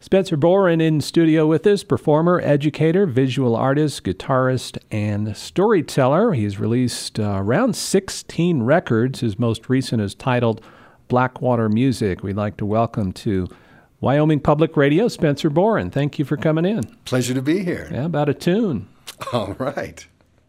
Spencer Boren in studio with us, performer, educator, visual artist, guitarist, and storyteller. He's released around 16 records. His most recent is titled Blackwater Music. We'd like to welcome to Wyoming Public Radio, Spencer Boren. Thank you for coming in. Pleasure to be here. Yeah, about a tune. All right.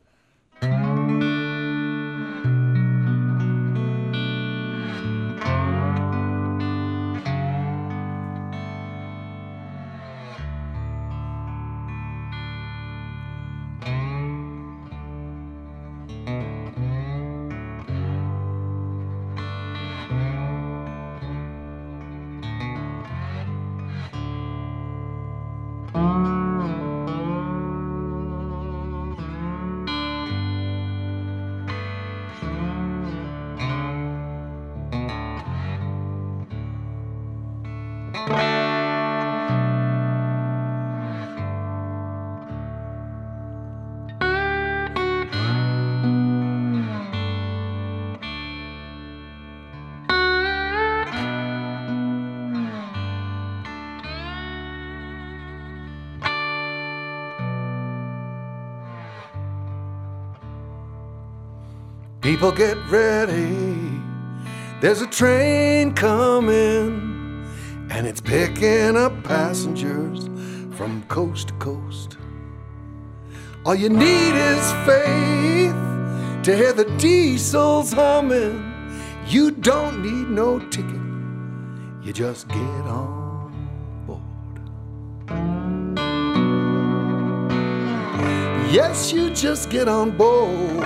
People get ready, there's a train coming, and it's picking up passengers from coast to coast. All you need is faith to hear the diesels humming. You don't need no ticket, you just get on board. Yes, you just get on board.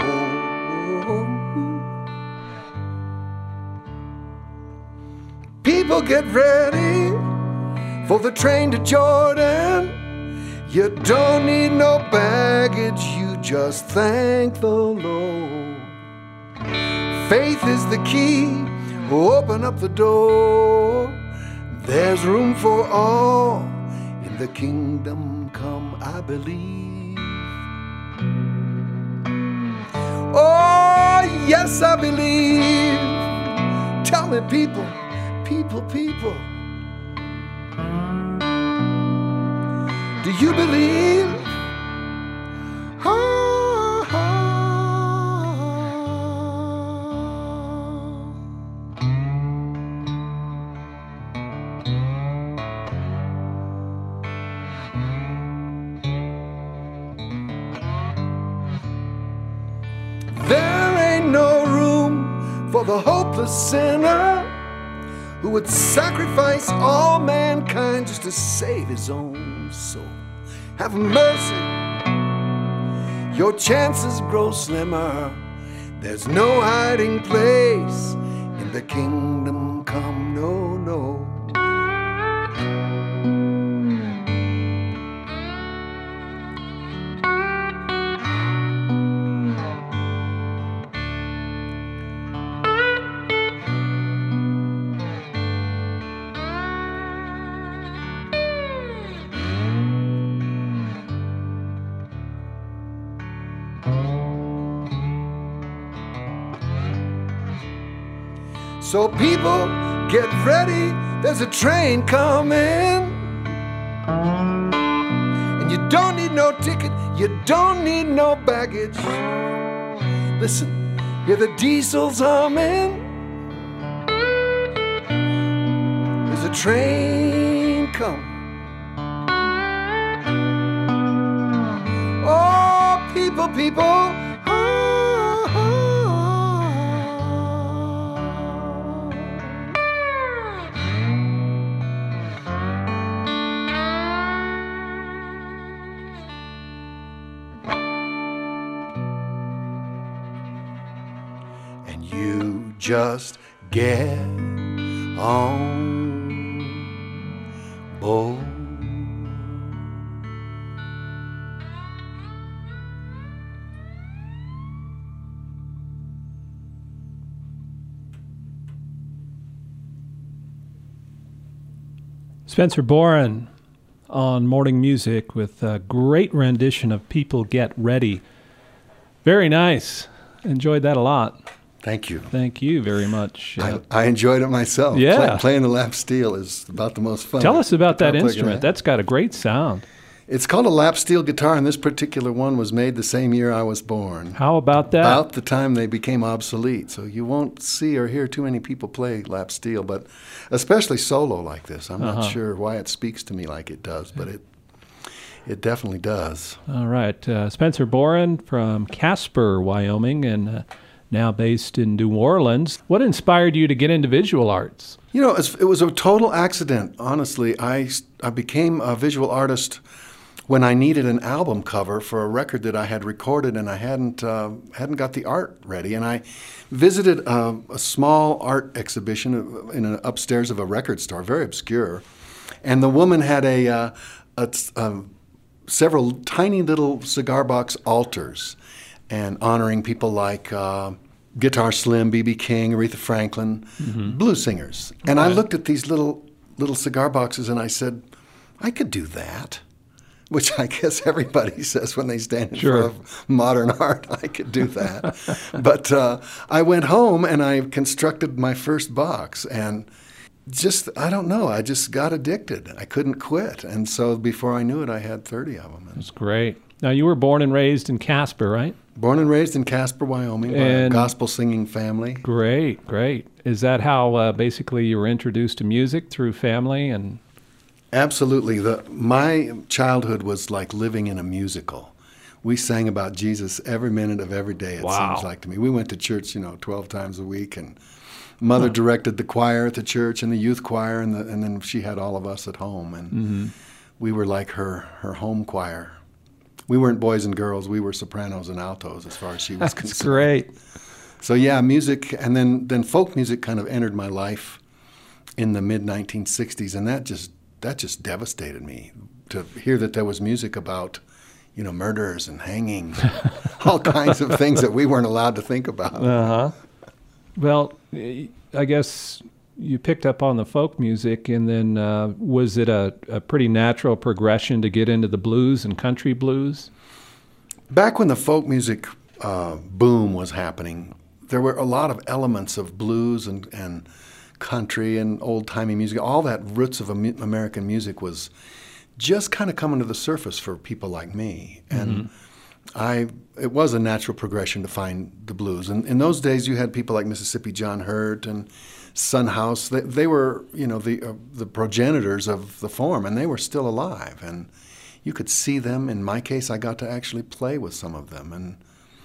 People get ready for the train to Jordan. You don't need no baggage, you just thank the Lord. Faith is the key, open up the door. There's room for all in the kingdom come, I believe. Oh, yes, I believe. Tell me, people. People, do you believe? There ain't no room for the hopeless sinner who would sacrifice all mankind just to save his own soul. Have mercy, your chances grow slimmer. There's no hiding place in the kingdom come, no, no. So people, get ready, there's a train coming. And you don't need no ticket, you don't need no baggage. Listen, hear the diesels humming. There's a train coming. Oh, people. Just get on board. Spencer Boren on Morning Music with a great rendition of People Get Ready. Very nice. Enjoyed that a lot. Thank you. Thank you very much. I enjoyed it myself. Yeah. Playing the lap steel is about the most fun. Tell us about that guitar player can instrument. have. That's got a great sound. It's called a lap steel guitar, and this particular one was made the same year I was born. How about that? About the time they became obsolete. So you won't see or hear too many people play lap steel, but especially solo like this. I'm not sure why it speaks to me like it does, but it definitely does. All right. Spencer Boren from Casper, Wyoming, and now based in New Orleans. What inspired you to get into visual arts? You know, it was a total accident, honestly. I became a visual artist when I needed an album cover for a record that I had recorded, and I hadn't got the art ready. And I visited a small art exhibition in upstairs of a record store, very obscure. And the woman had several tiny little cigar box altars, and honoring people like Guitar Slim, B.B. King, Aretha Franklin, blues singers. And I looked at these little cigar boxes and I said, I could do that. Which I guess everybody says when they stand in front of modern art, I could do that. But I went home and I constructed my first box, and I don't know, I just got addicted. I couldn't quit. And so before I knew it, I had 30 of them. That's great. Now, you were born and raised in Casper, right? Born and raised in Casper, Wyoming, by a gospel singing family. Great, great. Is that how basically you were introduced to music, through family? And Absolutely. My childhood was like living in a musical. We sang about Jesus every minute of every day, it seems like to me. We went to church, 12 times a week, and Mother directed the choir at the church and the youth choir, and then she had all of us at home, and we were like her home choir. We weren't boys and girls. We were sopranos and altos as far as she was concerned. That's great. So yeah, music, and then folk music kind of entered my life in the mid-1960s, and that just devastated me to hear that there was music about, murders and hangings, all kinds of things that we weren't allowed to think about. Well, I guess you picked up on the folk music, and then was it a pretty natural progression to get into the blues and country blues? Back when the folk music boom was happening, there were a lot of elements of blues and country and old-timey music. All that roots of American music was just kind of coming to the surface for people like me. And it was a natural progression to find the blues. And in those days, you had people like Mississippi John Hurt and Son House. They were, the progenitors of the form, and they were still alive. And you could see them. In my case, I got to actually play with some of them. And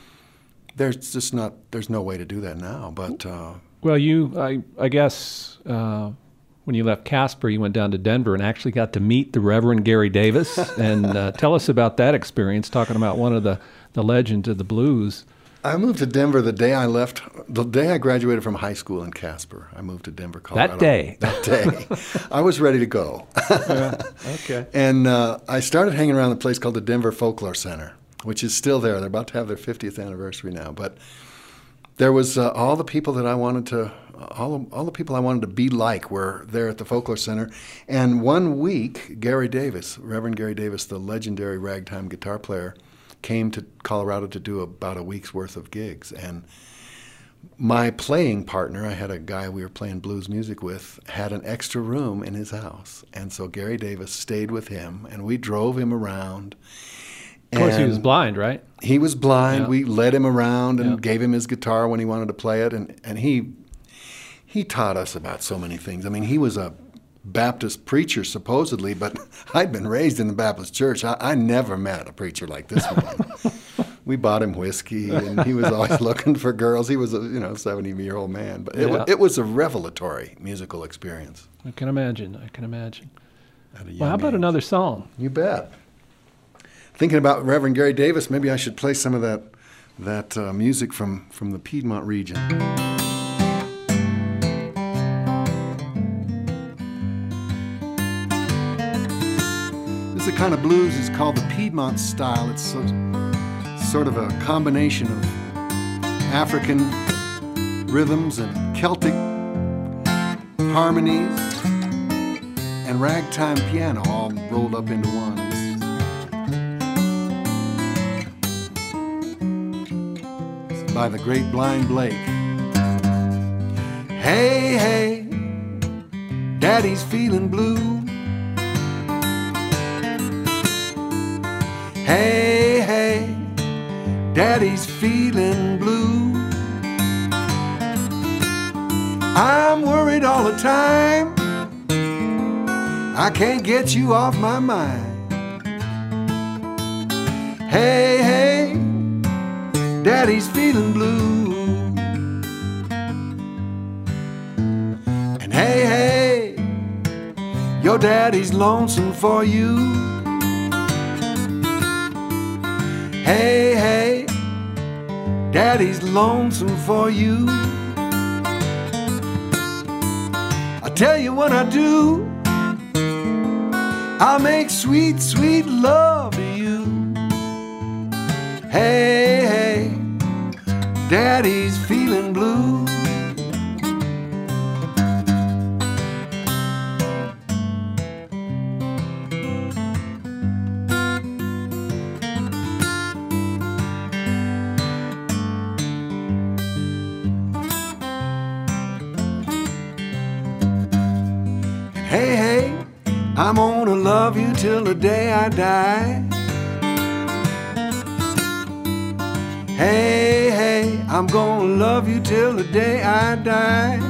there's no way to do that now. But well, I guess when you left Casper, you went down to Denver and actually got to meet the Reverend Gary Davis. And tell us about that experience, talking about one of the legends of the blues. I moved to Denver the day I graduated from high school in Casper. I moved to Denver, Colorado. That day. I was ready to go. Okay. And I started hanging around a place called the Denver Folklore Center, which is still there. They're about to have their 50th anniversary now. But there was all the people that I wanted to, all the people I wanted to be like were there at the Folklore Center. And one week, Reverend Gary Davis, the legendary ragtime guitar player, came to Colorado to do about a week's worth of gigs. And my playing partner, I had a guy we were playing blues music with, had an extra room in his house. And so Gary Davis stayed with him, and we drove him around. Of course, he was blind, right? He was blind. Yeah. We led him around and gave him his guitar when he wanted to play it. And he taught us about so many things. I mean, he was a Baptist preacher, supposedly, but I'd been raised in the Baptist church. I never met a preacher like this one. We bought him whiskey, and he was always looking for girls. He was a 70-year-old man. But it was a revelatory musical experience. I can imagine. Well, how about another song? You bet. Thinking about Reverend Gary Davis, maybe I should play some of that music from the Piedmont region. The kind of blues is called the Piedmont style. It's sort of a combination of African rhythms and Celtic harmonies and ragtime piano all rolled up into one. It's by the great Blind Blake. Hey, hey, Daddy's feeling blue. Hey, hey, Daddy's feeling blue. I'm worried all the time. I can't get you off my mind. Hey, hey, Daddy's feeling blue. And hey, hey, your daddy's lonesome for you. Hey, hey, Daddy's lonesome for you. I tell you what I do, I'll make sweet, sweet love to you. Hey, hey, Daddy's feeling blue. Hey, hey, I'm gonna love you till the day I die. Hey, hey, I'm gonna love you till the day I die.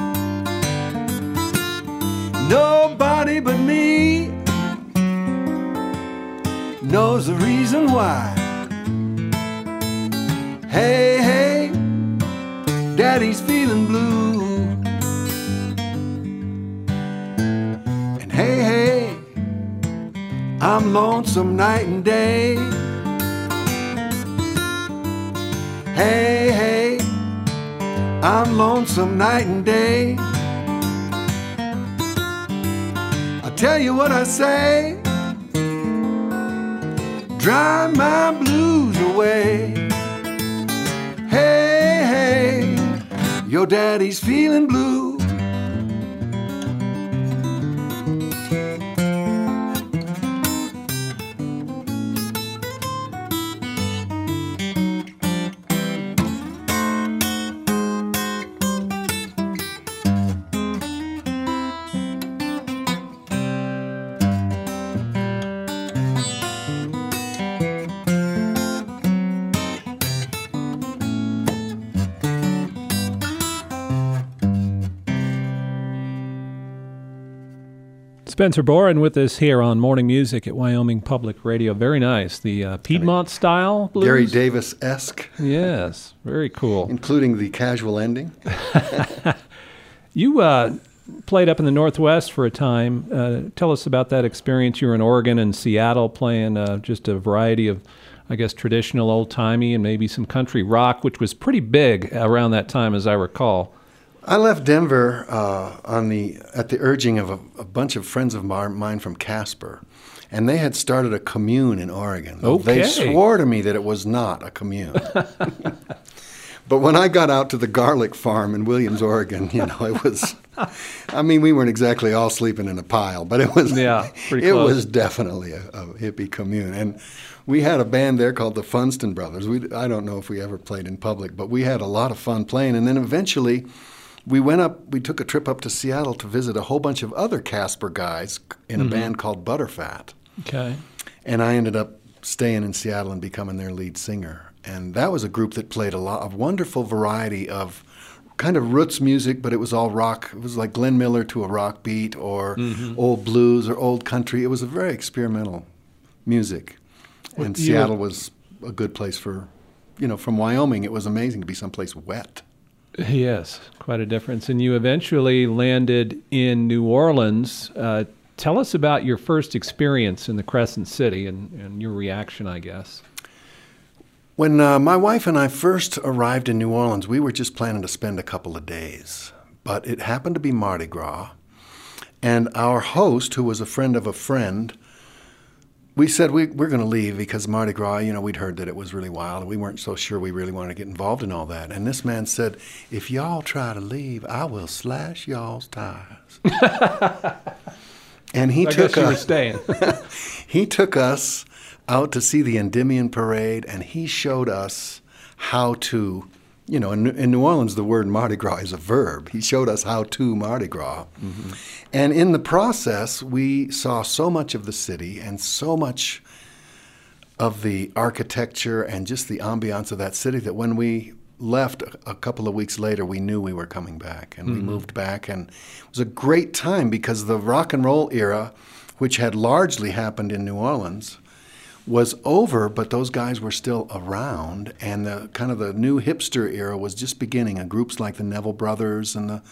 Nobody but me knows the reason why. Hey, hey, Daddy's feeling blue. And hey, hey, I'm lonesome night and day. Hey, hey, I'm lonesome night and day. I tell you what I say, drive my blues away. Hey, hey, your daddy's feeling blue. Spencer Boren with us here on Morning Music at Wyoming Public Radio. Very nice. The Piedmont-style blues. Gary Davis-esque. Yes, very cool. Including the casual ending. You played up in the Northwest for a time. Tell us about that experience. You were in Oregon and Seattle playing just a variety of, I guess, traditional old-timey and maybe some country rock, which was pretty big around that time, as I recall. I left Denver at the urging of a bunch of friends of mine from Casper, and they had started a commune in Oregon. Okay. They swore to me that it was not a commune. But when I got out to the garlic farm in Williams, Oregon, it was, we weren't exactly all sleeping in a pile, but it was, pretty it close. was definitely a hippie commune. And we had a band there called the Funston Brothers. I don't know if we ever played in public, but we had a lot of fun playing. And then eventually we took a trip up to Seattle to visit a whole bunch of other Casper guys in a band called Butterfat. Okay. And I ended up staying in Seattle and becoming their lead singer. And that was a group that played a wonderful variety of kind of roots music, but it was all rock. It was like Glenn Miller to a rock beat or old blues or old country. It was a very experimental music. And Seattle was a good place for, from Wyoming, it was amazing to be someplace wet. Yes, quite a difference. And you eventually landed in New Orleans. Tell us about your first experience in the Crescent City and your reaction, I guess. When my wife and I first arrived in New Orleans, we were just planning to spend a couple of days. But it happened to be Mardi Gras. And our host, who was a friend of a friend, we said we're going to leave because Mardi Gras, we'd heard that it was really wild. And we weren't so sure we really wanted to get involved in all that. And this man said, if y'all try to leave, I will slash y'all's tires. And he took us. He took us out to see the Endymion Parade, and he showed us how to you know, in New Orleans, the word Mardi Gras is a verb. He showed us how to Mardi Gras. Mm-hmm. And in the process, we saw so much of the city and so much of the architecture and just the ambiance of that city that when we left a couple of weeks later, we knew we were coming back. And we moved back. And it was a great time because the rock and roll era, which had largely happened in New Orleans, was over, but those guys were still around, and the kind of the new hipster era was just beginning. And groups like the Neville Brothers and the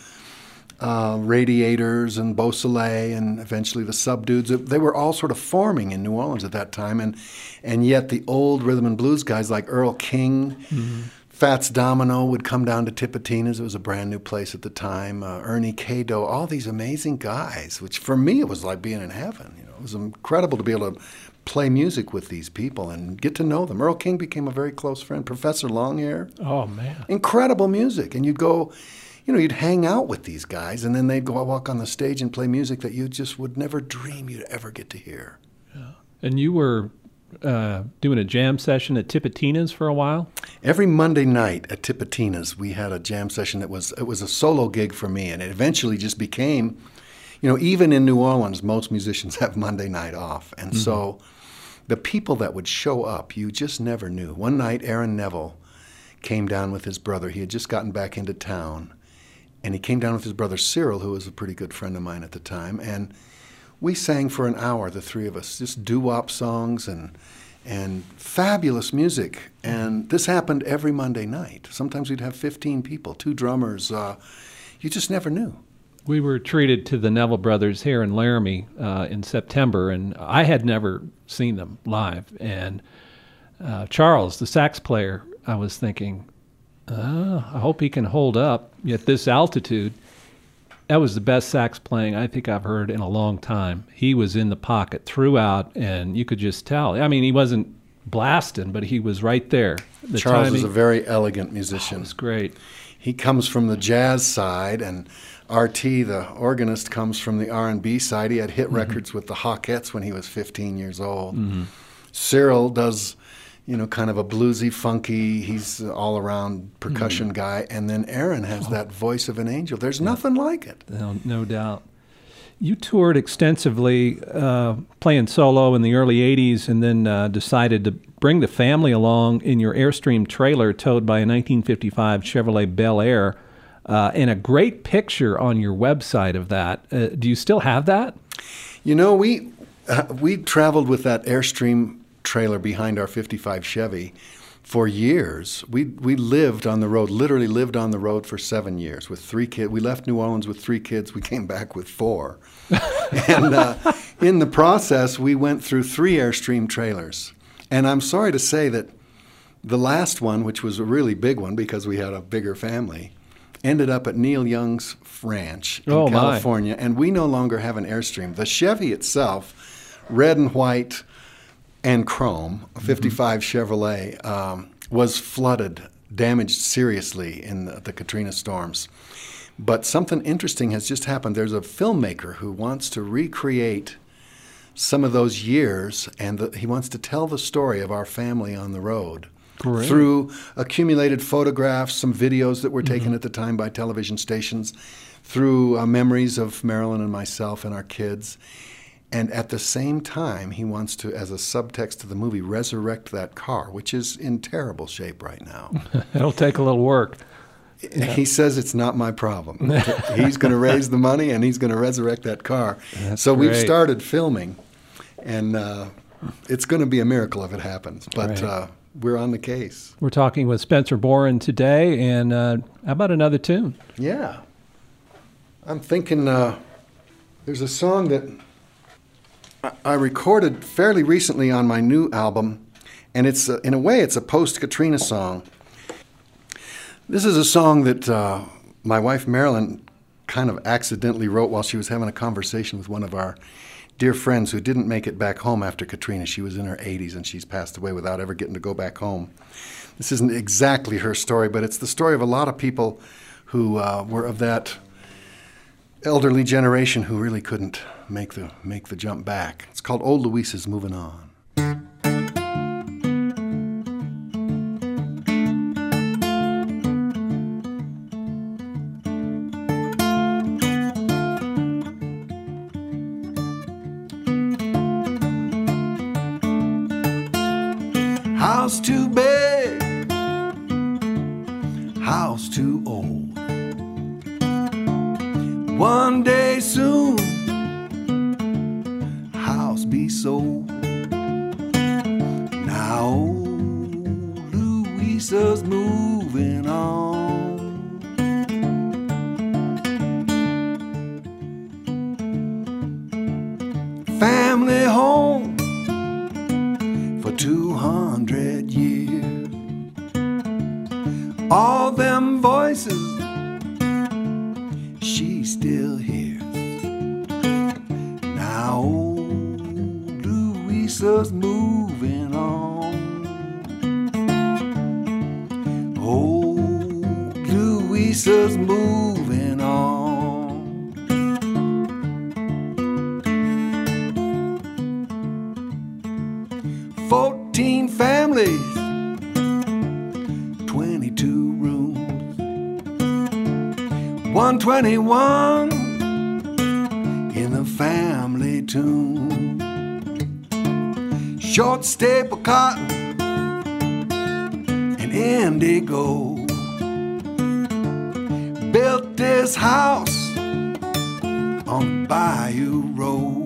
Radiators and Beau Soleil and eventually the Subdudes, they were all sort of forming in New Orleans at that time. And yet the old rhythm and blues guys like Earl King, Fats Domino would come down to Tipitina's. It was a brand new place at the time. Ernie Cado, all these amazing guys, which for me it was like being in heaven. You know, it was incredible to be able to play music with these people and get to know them. Earl King became a very close friend. Professor Longhair. Oh, man. Incredible music. And you'd go, you know, you'd hang out with these guys, and then they'd go walk on the stage and play music that you just would never dream you'd ever get to hear. Yeah. And you were doing a jam session at Tipitina's for a while? Every Monday night at Tipitina's, we had a jam session it was a solo gig for me, and it eventually just became, you know, even in New Orleans, most musicians have Monday night off. And so the people that would show up, you just never knew. One night, Aaron Neville came down with his brother. He had just gotten back into town, and he came down with his brother Cyril, who was a pretty good friend of mine at the time, and we sang for an hour, the three of us, just doo-wop songs and fabulous music. And this happened every Monday night. Sometimes we'd have 15 people, 2 drummers. You just never knew. We were treated to the Neville Brothers here in Laramie in September, and I had never seen them live. And Charles, the sax player, I was thinking, I hope he can hold up at this altitude. That was the best sax playing I think I've heard in a long time. He was in the pocket throughout, and you could just tell. I mean, he wasn't blasting, but he was right there. Charles is a very elegant musician. Oh, it's great. He comes from the jazz side, and R.T., the organist, comes from the R&B side. He had hit records with the Hawkettes when he was 15 years old. Cyril does, you know, kind of a bluesy, funky, he's an all-around percussion guy. And then Aaron has that voice of an angel. There's nothing like it. No doubt. You toured extensively, playing solo in the early 80s, and then decided to bring the family along in your Airstream trailer towed by a 1955 Chevrolet Bel Air. And a great picture on your website of that. Do you still have that? You know, we traveled with that Airstream trailer behind our 55 Chevy for years. We lived on the road, literally lived on the road for 7 years with 3 kids. We left New Orleans with 3 kids. We came back with 4. And in the process, we went through 3 Airstream trailers. And I'm sorry to say that the last one, which was a really big one because we had a bigger family, ended up at Neil Young's ranch in California, and we no longer have an Airstream. The Chevy itself, red and white and chrome, a 55 Chevrolet, was flooded, damaged seriously in the Katrina storms. But something interesting has just happened. There's a filmmaker who wants to recreate some of those years, and he wants to tell the story of our family on the road. Great. Through accumulated photographs, some videos that were taken at the time by television stations, through memories of Marilyn and myself and our kids. And at the same time, he wants to, as a subtext to the movie, resurrect that car, which is in terrible shape right now. It'll take a little work. Yeah. He says it's not my problem. He's going to raise the money, and he's going to resurrect that car. So great. We've started filming, and it's going to be a miracle if it happens. But we're on the case. We're talking with Spencer Boren today, and how about another tune? Yeah. I'm thinking there's a song that I recorded fairly recently on my new album, and it's in a way it's a post-Katrina song. This is a song that my wife Marilyn kind of accidentally wrote while she was having a conversation with one of our dear friends who didn't make it back home after Katrina. She was in her 80s and she's passed away without ever getting to go back home. This isn't exactly her story, but it's the story of a lot of people who were of that elderly generation who really couldn't make the jump back. It's called Old Louisa's Moving On. House too big, house too old. One day soon, house be sold. Now old Louisa's moving on. Family home for 200 years. All them voices she still hears. Now old Louisa's moving on. Old Louisa's moving on. 14 families, 22 rooms, 121 in the family tomb. Short staple cotton and indigo built this house on Bayou Road.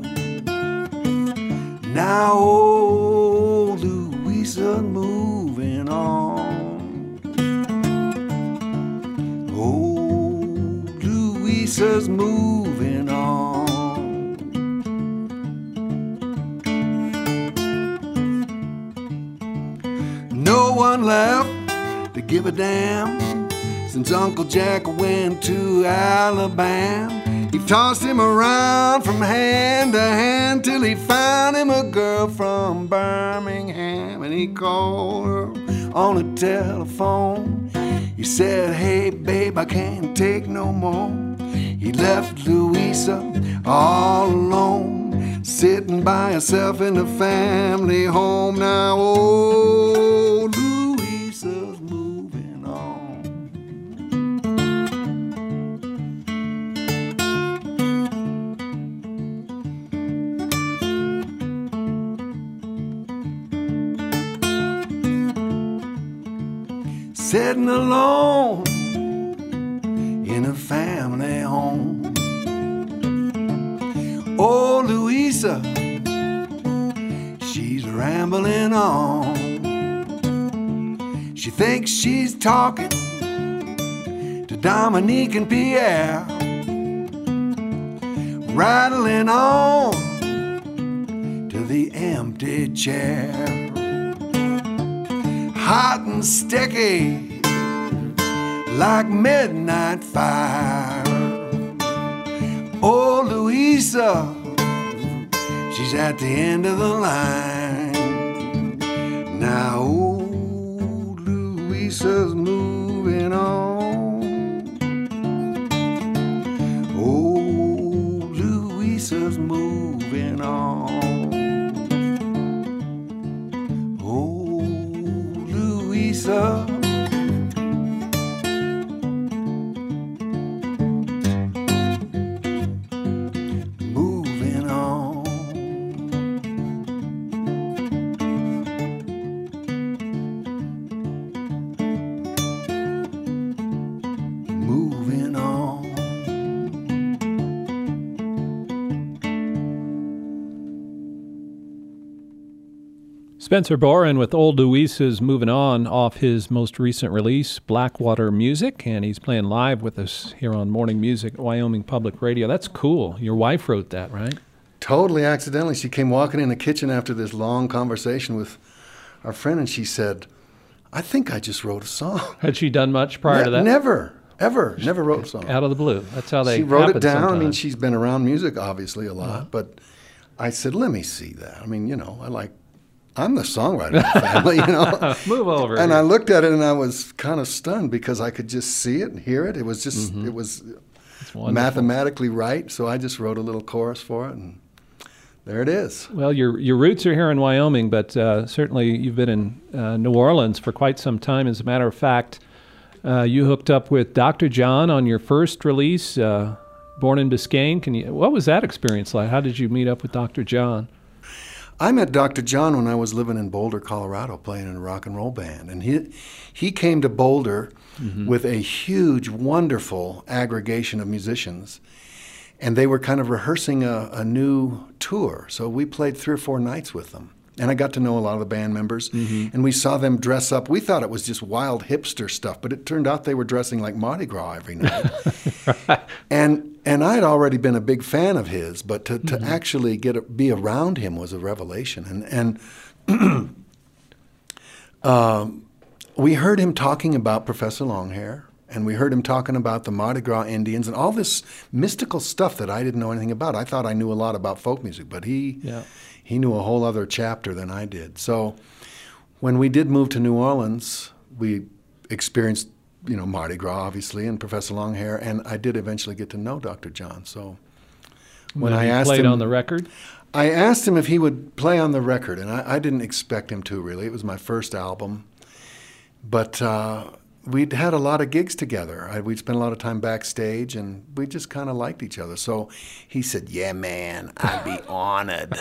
Now old Louisa moving on. Old Louisa's moving on. No one left to give a damn since Uncle Jack went to Alabama. He tossed him around from hand to hand till he found him a girl from Birmingham. And he called her on the telephone. He said, hey babe, I can't take no more. He left Louisa all alone, sitting by herself in the family home. Now old Louisa's moving on. Sitting alone in a family home. Oh, Louisa, she's rambling on. She thinks she's talking to Dominique and Pierre, rattling on to the empty chair. Hot and sticky like midnight fire. Oh, Louisa, she's at the end of the line. Now old Louisa's moving on. Old Louisa's moving on. Old Louisa. Spencer Boren with Old Louisa's Moving On off his most recent release, Blackwater Music, and he's playing live with us here on Morning Music at Wyoming Public Radio. That's cool. Your wife wrote that, right? Totally accidentally. She came walking in the kitchen after this long conversation with our friend, and she said, I think I just wrote a song. Had she done much prior to that? Never, ever. Never wrote a song. Out of the blue. That's how they She wrote it down. sometimes. I mean, she's been around music, obviously, a lot, but I said, let me see that. I mean, you know, I'm the songwriter of the family, you know. Move over. And here. I looked at it and I was kind of stunned because I could just see it and hear it. It was just, it was mathematically right. So I just wrote a little chorus for it, and there it is. Well, your roots are here in Wyoming, but certainly you've been in New Orleans for quite some time. As a matter of fact, you hooked up with Dr. John on your first release, Born in Biscayne. What was that experience like? How did you meet up with Dr. John? I met Dr. John when I was living in Boulder, Colorado, playing in a rock and roll band. And he came to Boulder with a huge, wonderful aggregation of musicians. And they were kind of rehearsing a new tour. So we played 3 or 4 nights with them. And I got to know a lot of the band members. And we saw them dress up. We thought it was just wild hipster stuff, but it turned out they were dressing like Mardi Gras every night. And I'd already been a big fan of his, but to actually be around him was a revelation. And we heard him talking about Professor Longhair, and we heard him talking about the Mardi Gras Indians and all this mystical stuff that I didn't know anything about. I thought I knew a lot about folk music, but he knew a whole other chapter than I did. So when we did move to New Orleans, we experienced Mardi Gras, obviously, and Professor Longhair, and I did eventually get to know Dr. John. So when I asked played him, on the record? I asked him if he would play on the record, and I didn't expect him to, really. It was my first album. But we'd had a lot of gigs together. We'd spent a lot of time backstage, and we just kind of liked each other. So he said, "Yeah, man, I'd be honored."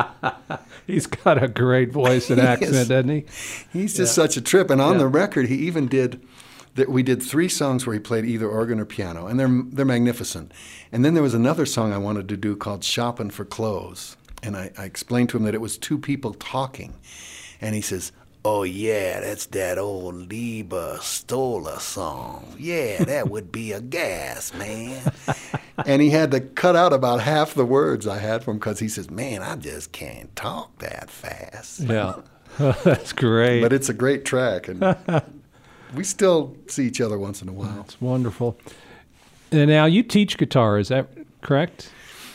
He's got a great voice and accent, doesn't he? He's just such a trip. And on the record, he even did... We did 3 songs where he played either organ or piano, and they're magnificent. And then there was another song I wanted to do called Shopping for Clothes. And I explained to him that it was 2 people talking. And he says, "Oh, yeah, that's that old Lieber Stoller song. Yeah, that would be a gas, man." And he had to cut out about half the words I had for him because he says, "Man, I just can't talk that fast." Yeah, that's great. But it's a great track. And we still see each other once in a while. That's wonderful. And now you teach guitar, is that correct?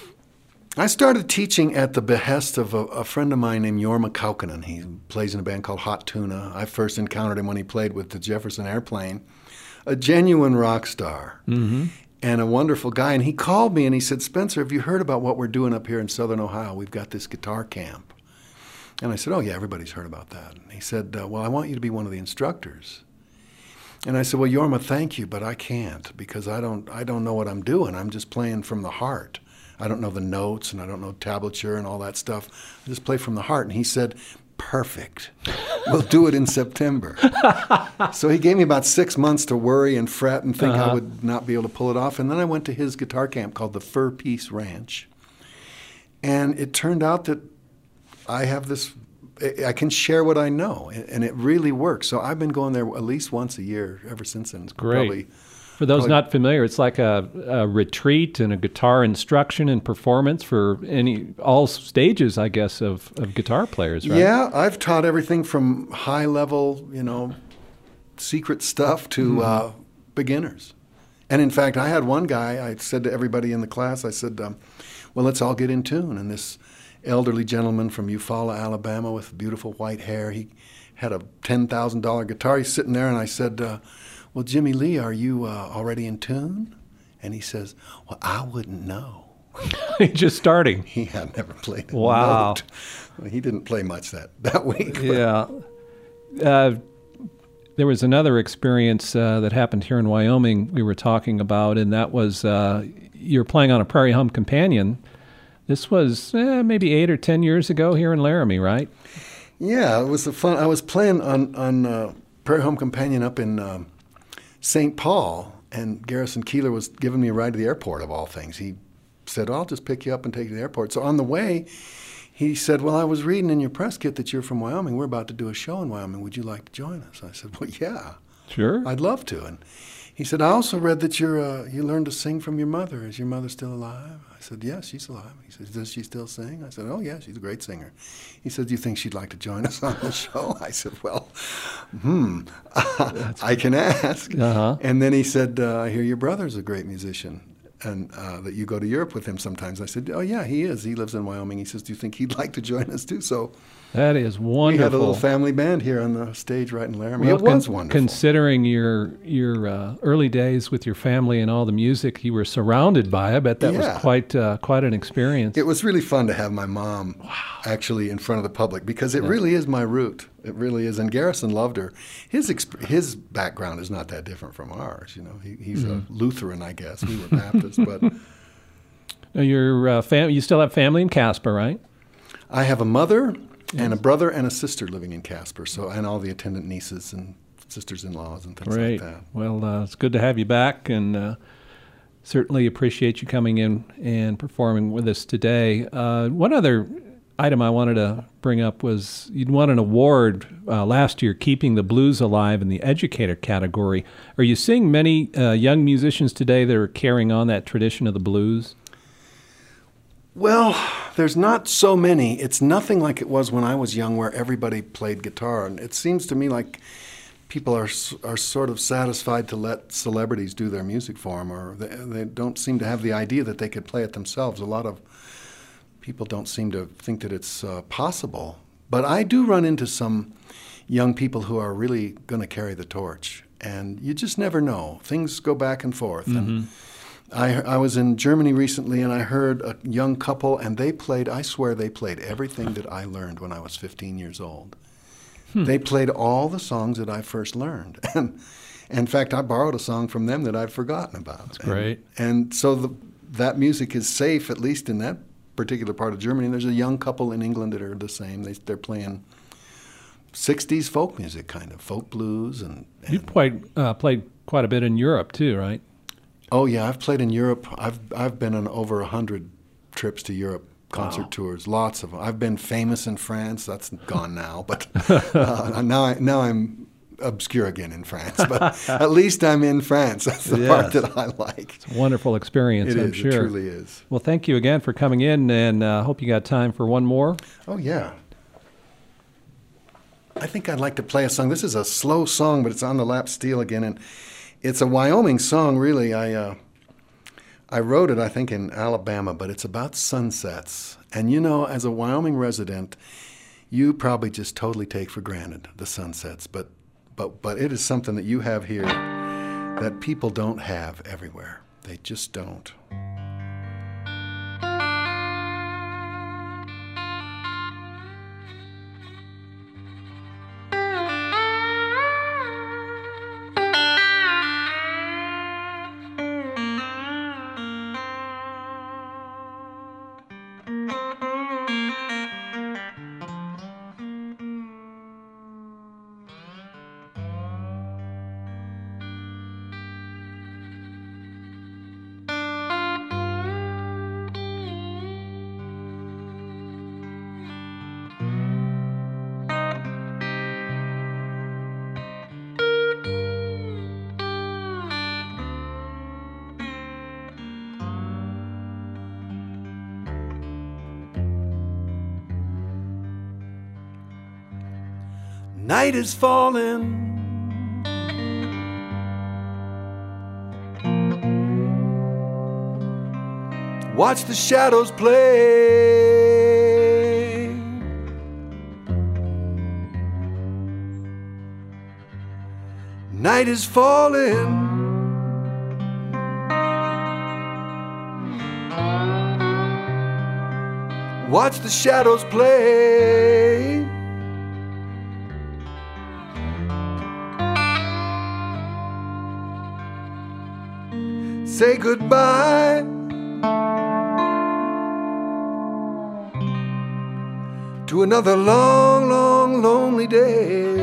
I started teaching at the behest of a friend of mine named Jorma Kaukonen. He plays in a band called Hot Tuna. I first encountered him when he played with the Jefferson Airplane. A genuine rock star and a wonderful guy. And he called me and he said, "Spencer, have you heard about what we're doing up here in Southern Ohio? We've got this guitar camp." And I said, "Oh, yeah, everybody's heard about that." And he said, "Well, I want you to be one of the instructors." And I said, "Well, Jorma, thank you, but I can't because I don't know what I'm doing. I'm just playing from the heart. I don't know the notes and I don't know tablature and all that stuff. I just play from the heart." And he said, "Perfect. We'll do it in September." So he gave me about 6 months to worry and fret and think I would not be able to pull it off. And then I went to his guitar camp called the Fur Peace Ranch. And it turned out that I can share what I know, and it really works. So I've been going there at least once a year ever since then. It's great. For those not familiar, it's like a retreat and a guitar instruction and performance for all stages, I guess, of guitar players, right? Yeah, I've taught everything from high level, secret stuff to beginners. And in fact, I had one guy, I said to everybody in the class, I said, "Well, let's all get in tune." And this elderly gentleman from Eufaula, Alabama, with beautiful white hair, he had a $10,000 guitar. He's sitting there, and I said, "Well, Jimmy Lee, are you already in tune?" And he says, "Well, I wouldn't know." Just starting. He had never played a Wow. note. Well, he didn't play much that week. Yeah. There was another experience that happened here in Wyoming we were talking about, and that was you're playing on a Prairie Home Companion. This was maybe 8 or 10 years ago here in Laramie, right? Yeah, it was fun. I was playing on Prairie Home Companion up in St. Paul, and Garrison Keillor was giving me a ride to the airport, of all things. He said, "I'll just pick you up and take you to the airport." So on the way, he said, "Well, I was reading in your press kit that you're from Wyoming. We're about to do a show in Wyoming. Would you like to join us?" I said, "Well, yeah. Sure. I'd love to." And he said, "I also read that you learned to sing from your mother. Is your mother still alive?" I said, "Yes, she's alive." He said, "Does she still sing?" I said, "Oh, yeah, she's a great singer." He said, "Do you think she'd like to join us on the show?" I said, "Well, I can ask." And then he said, "I hear your brother's a great musician and that you go to Europe with him sometimes." I said, "Oh, yeah, he is. He lives in Wyoming." He says, "Do you think he'd like to join us too?" So that is wonderful. We had a little family band here on the stage right in Laramie. It was wonderful. Considering your early days with your family and all the music you were surrounded by, I bet that was quite an experience. It was really fun to have my mom actually in front of the public because it really is my root. It really is. And Garrison loved her. His background is not that different from ours. He's a Lutheran, I guess. We were Baptist, but now you still have family in Casper, right? I have a mother and a brother and a sister living in Casper, so and all the attendant nieces and sisters-in-laws and things Great. like that. Well, it's good to have you back, and certainly appreciate you coming in and performing with us today. One other item I wanted to bring up was you'd won an award last year, Keeping the Blues Alive in the Educator category. Are you seeing many young musicians today that are carrying on that tradition of the blues? Well, there's not so many. It's nothing like it was when I was young where everybody played guitar. And it seems to me like people are sort of satisfied to let celebrities do their music for them, or they don't seem to have the idea that they could play it themselves. A lot of people don't seem to think that it's possible. But I do run into some young people who are really going to carry the torch. And you just never know. Things go back and forth. And I was in Germany recently, and I heard a young couple, and they played, I swear they played everything that I learned when I was 15 years old. They played all the songs that I first learned. And in fact, I borrowed a song from them that I'd forgotten about. That's great. And so that music is safe, at least in that particular part of Germany. There's a young couple in England that are the same. They're playing 60s folk music, kind of, folk blues. And You've played quite a bit in Europe, too, right? Oh, yeah, I've played in Europe. I've been on over 100 trips to Europe, concert tours, lots of them. I've been famous in France. That's gone now, but now I'm obscure again in France. But at least I'm in France. That's the part that I like. It's a wonderful experience, I'm sure. It truly is. Well, thank you again for coming in, and hope you got time for one more. Oh, yeah. I think I'd like to play a song. This is a slow song, but it's on the lap steel again, and it's a Wyoming song, really. I wrote it, I think, in Alabama, but it's about sunsets. And you know, as a Wyoming resident, you probably just totally take for granted the sunsets, but it is something that you have here that people don't have everywhere. They just don't. Night is falling. Watch the shadows play. Night is falling. Watch the shadows play. Say goodbye to another long, long, lonely day.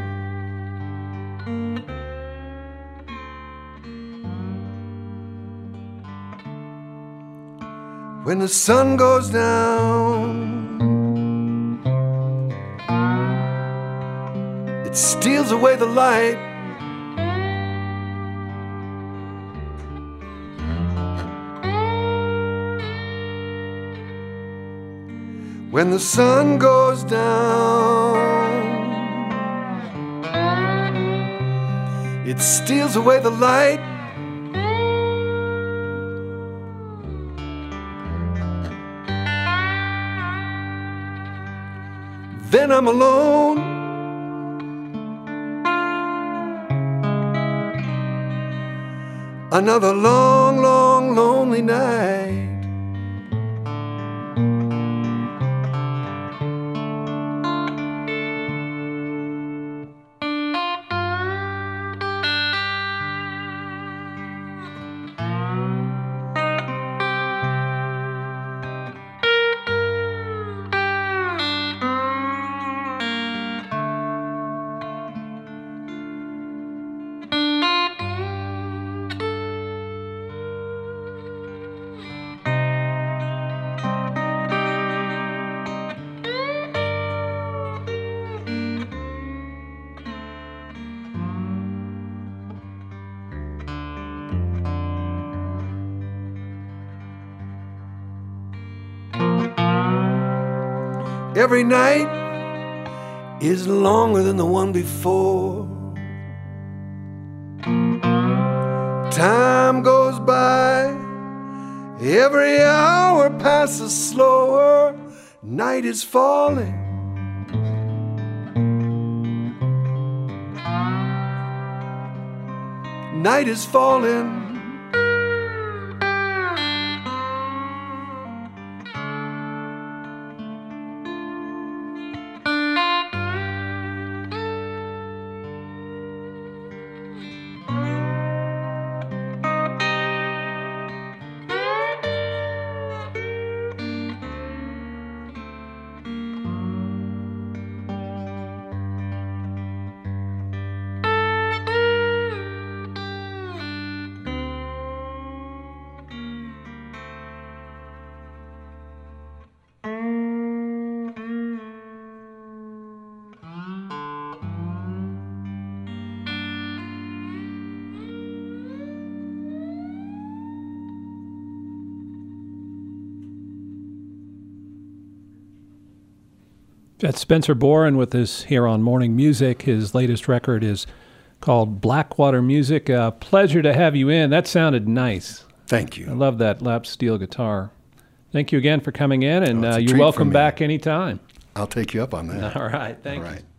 When the sun goes down, it steals away the light. When the sun goes down, it steals away the light. Then I'm alone. Another long, long, lonely night. Every night is longer than the one before. Time goes by, every hour passes slower. Night is falling. Night is falling. That's Spencer Boren with us here on Morning Music. His latest record is called Blackwater Music. Pleasure to have you in. That sounded nice. Thank you. I love that lap steel guitar. Thank you again for coming in, and you're treat welcome for me. back anytime. I'll take you up on that. All right. Thank you. All right.